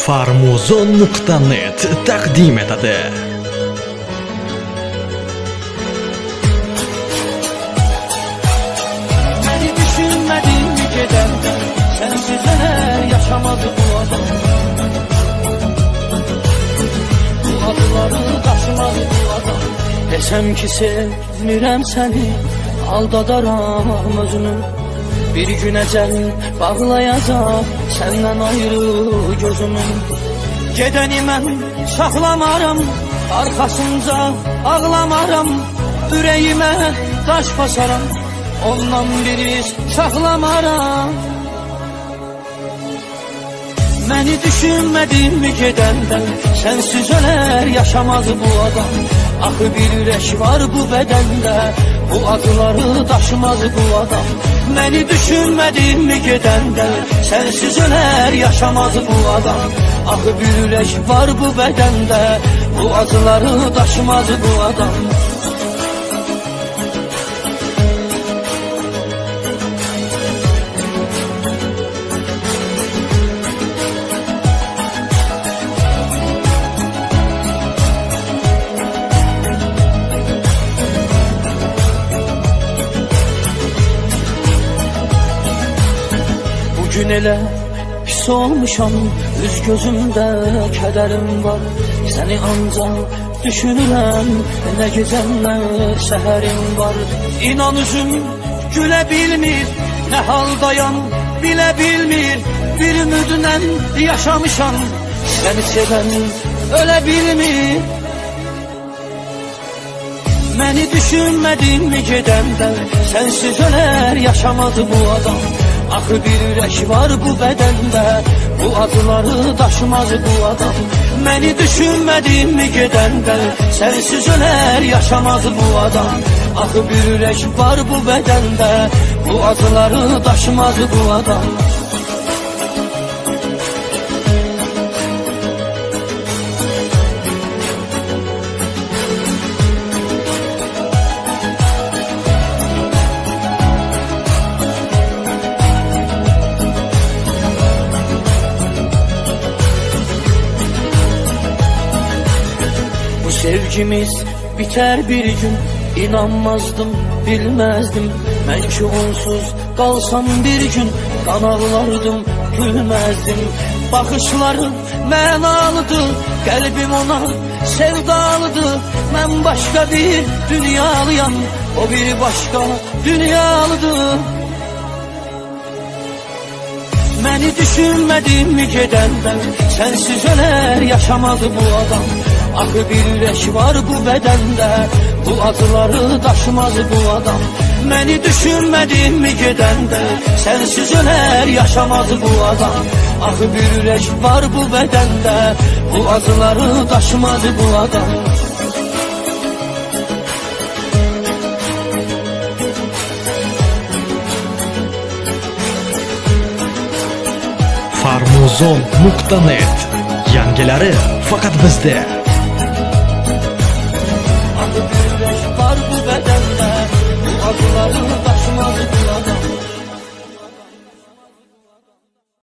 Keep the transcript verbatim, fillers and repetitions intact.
Farmuzon nokta net taqdim etadi. Beni düşünmedin mi gedenden, sensiz neler yaşamadı bu adam. Bu adları taşımadı bu adam. Desem ki sevmirəm seni, aldadaram özünü. Bir gün ecel bağlayacaq senden ayrı gözümü. Gedəni mən saxlamaram, arxasınca ağlamaram. Ürəyimə daş basaram, ondan bir iz saxlamaram. Məni düşünmədin mi gedəndən, sensiz ölər yaşamaz bu adam. Axı bir ürək var bu bədəndə, bu adları daşımaz bu adam. Məni düşünmədin mi gedəndən, sensiz ölər yaşamaz bu adam. Axı bir ürək var bu bədəndə, bu acıları daşımaz bu adam. Bugün elə pis olmuşam, üz gözümdə kədərim var. Səni ancaq düşünürəm, nə gecəm nə səhərim var. İnan üzüm gülə bilmir, nə haldayam bilə bilmir. Bir ümidlə yaşamışam, səni sevən ölə bilmir. Məni düşünmədin mi gedəndən, sensiz ölər yaşamadı bu adam. Axı bir ürək var bu bədəndə, bu acıları daşımaz bu adam. Məni düşünmədin mi gedəndə, sensiz ölər yaşamaz bu adam. Axı bir ürək var bu bədəndə, bu acıları daşımaz bu adam. Sevgimiz biter bir gün, inanmazdım, bilmezdim. Mən ki onsuz qalsam bir gün, qan ağlardım, gülmezdim. Baxışları mənalıdır, qəlbim ona sevdalıdır. Mən başqa bir dünyalıyam, o bir başqa dünyalıdır. Məni düşünmədin mi gedəndən, sensiz ölər yaşamadı bu adam. Axı bir ürək var bu bədəndə, bu acıları daşımaz bu adam. Məni düşünmədin mi gedəndə, sensiz ölər yaşamaz bu adam. Axı bir ürək var bu bədəndə, bu acıları daşımaz bu adam. Farmuzon nokta net yangileri faqat bizda. Var bu bədəndə, bu acıları daşımaz bu adam.